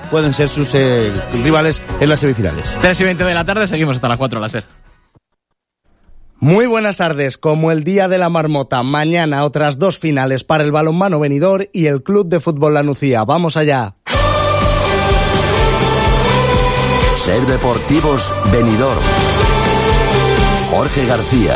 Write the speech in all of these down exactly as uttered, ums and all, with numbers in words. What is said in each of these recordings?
pueden ser sus eh, rivales en las semifinales. tres y veinte de la tarde, seguimos hasta las cuatro, la SER. Muy buenas tardes. Como el día de la marmota, mañana otras dos finales para el balonmano Benidorm y el Club de Fútbol La Nucía. ¡Vamos allá! SER Deportivos Benidorm. Jorge García.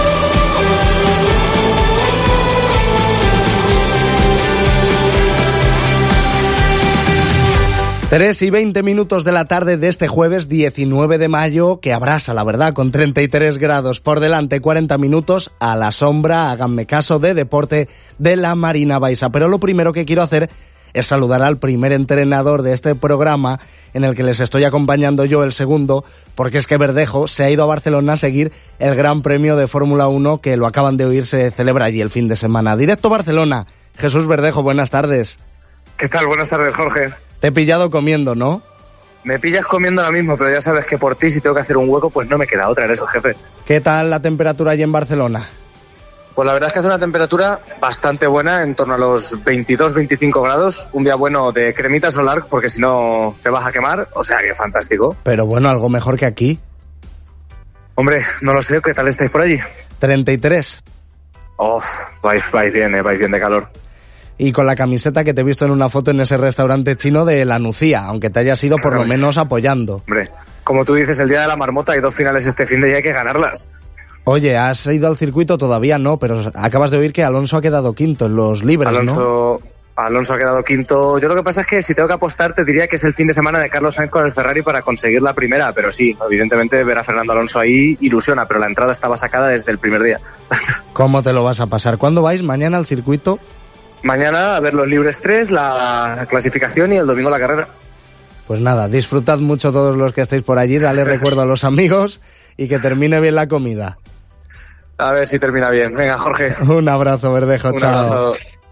tres y veinte minutos de la tarde de este jueves diecinueve de mayo, que abrasa, la verdad, con treinta y tres grados por delante, cuarenta minutos a la sombra, háganme caso, de deporte de la Marina Baixa. Pero lo primero que quiero hacer es saludar al primer entrenador de este programa, en el que les estoy acompañando yo, el segundo, porque es que Verdejo se ha ido a Barcelona a seguir el Gran Premio de Fórmula uno, que lo acaban de oír, se celebra allí el fin de semana. Directo Barcelona. Jesús Verdejo, buenas tardes. ¿Qué tal? Buenas tardes, Jorge. Te he pillado comiendo, ¿no? Me pillas comiendo ahora mismo, pero ya sabes que por ti, si tengo que hacer un hueco, pues no me queda otra en eso, jefe. ¿Qué tal la temperatura allí en Barcelona? Pues la verdad es que hace una temperatura bastante buena, en torno a los veintidós veinticinco grados. Un día bueno de cremita solar, porque si no te vas a quemar. O sea, que fantástico. Pero bueno, algo mejor que aquí. Hombre, no lo sé, ¿qué tal estáis por allí? treinta y tres. Oh, vais, vais bien, eh, vais bien de calor. Y con la camiseta que te he visto en una foto en ese restaurante chino de La Nucía, aunque te hayas ido por lo menos apoyando. Hombre, como tú dices, el día de la marmota, hay dos finales este fin de y hay que ganarlas. Oye, ¿has ido al circuito? Todavía no, pero acabas de oír que Alonso ha quedado quinto en los libres, Alonso, ¿no? Alonso ha quedado quinto. Yo lo que pasa es que si tengo que apostar, te diría que es el fin de semana de Carlos Sainz con el Ferrari para conseguir la primera, pero sí, evidentemente ver a Fernando Alonso ahí ilusiona, pero la entrada estaba sacada desde el primer día. ¿Cómo te lo vas a pasar? ¿Cuándo vais? ¿Mañana al circuito? Mañana a ver los libres tres, la clasificación y el domingo la carrera. Pues nada, disfrutad mucho todos los que estéis por allí, dale recuerdo a los amigos y que termine bien la comida. A ver si termina bien. Venga, Jorge. Un abrazo, Verdejo. Un chao. abrazo.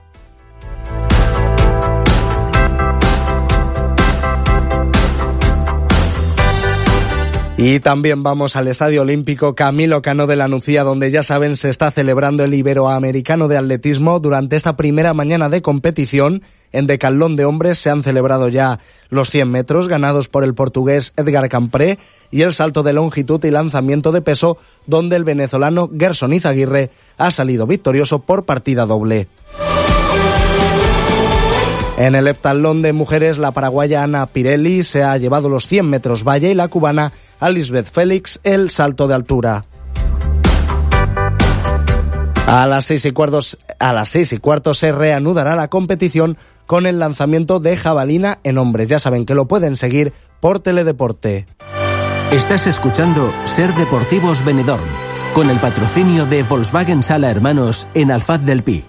Y también vamos al Estadio Olímpico Camilo Cano de La Nucía, donde ya saben se está celebrando el Iberoamericano de Atletismo. Durante esta primera mañana de competición, en decatlón de hombres se han celebrado ya los cien metros ganados por el portugués Edgar Campré y el salto de longitud y lanzamiento de peso, donde el venezolano Gerson Izaguirre ha salido victorioso por partida doble. En el heptatlón de mujeres, la paraguaya Ana Pirelli se ha llevado los cien metros valla y la cubana Alisbeth Félix el salto de altura. A las seis y cuartos, a las seis y cuarto se reanudará la competición con el lanzamiento de jabalina en hombres. Ya saben que lo pueden seguir por Teledeporte. Estás escuchando SER Deportivos Benidorm, con el patrocinio de Volkswagen Sala Hermanos en Alfaz del Pi.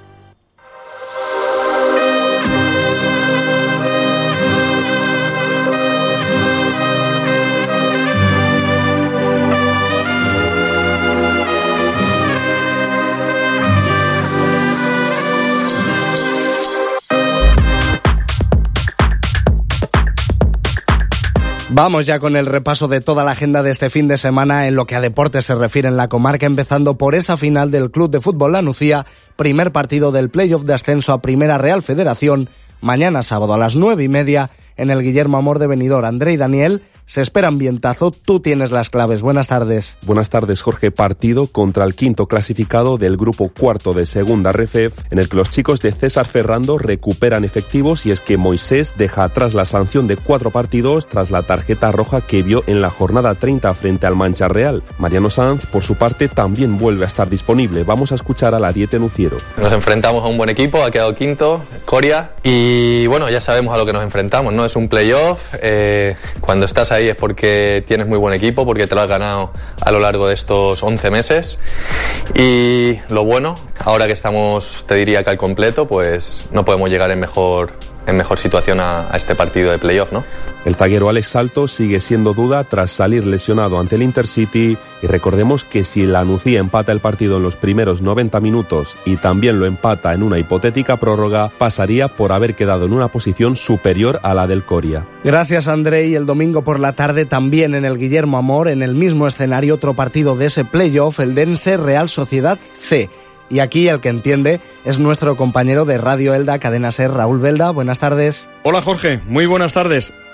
Vamos ya con el repaso de toda la agenda de este fin de semana en lo que a deportes se refiere en la comarca, empezando por esa final del Club de Fútbol La Nucía, primer partido del playoff de ascenso a Primera Real Federación, mañana sábado a las nueve y media en el Guillermo Amor de Benidorm. André y Daniel, se espera ambientazo, tú tienes las claves. Buenas tardes. Buenas tardes, Jorge. Partido contra el quinto clasificado del grupo cuarto de Segunda R F E F, en el que los chicos de César Ferrando recuperan efectivos, y es que Moisés deja atrás la sanción de cuatro partidos tras la tarjeta roja que vio en la jornada treinta frente al Mancha Real. Mariano Sanz, por su parte, también vuelve a estar disponible. Vamos a escuchar al ariete nuciero. Nos enfrentamos a un buen equipo, ha quedado quinto, Coria, y bueno, ya sabemos a lo que nos enfrentamos, ¿no? Es un playoff, eh, cuando estás ahí es porque tienes muy buen equipo, porque te lo has ganado a lo largo de estos once meses, y lo bueno, ahora que estamos, te diría que al completo, pues no podemos llegar en mejor, en mejor situación a, a este partido de playoff, ¿no? El zaguero Alex Salto sigue siendo duda tras salir lesionado ante el Intercity, y recordemos que si la Nucía empata el partido en los primeros noventa minutos y también lo empata en una hipotética prórroga, pasaría por haber quedado en una posición superior a la del Coria. Gracias, André. Y el domingo por la tarde también en el Guillermo Amor, en el mismo escenario, otro partido de ese playoff, el Dense Real Sociedad C. Y aquí el que entiende es nuestro compañero de Radio Elda, Cadena SER, Raúl Belda. Buenas tardes. Hola, Jorge, muy buenas tardes.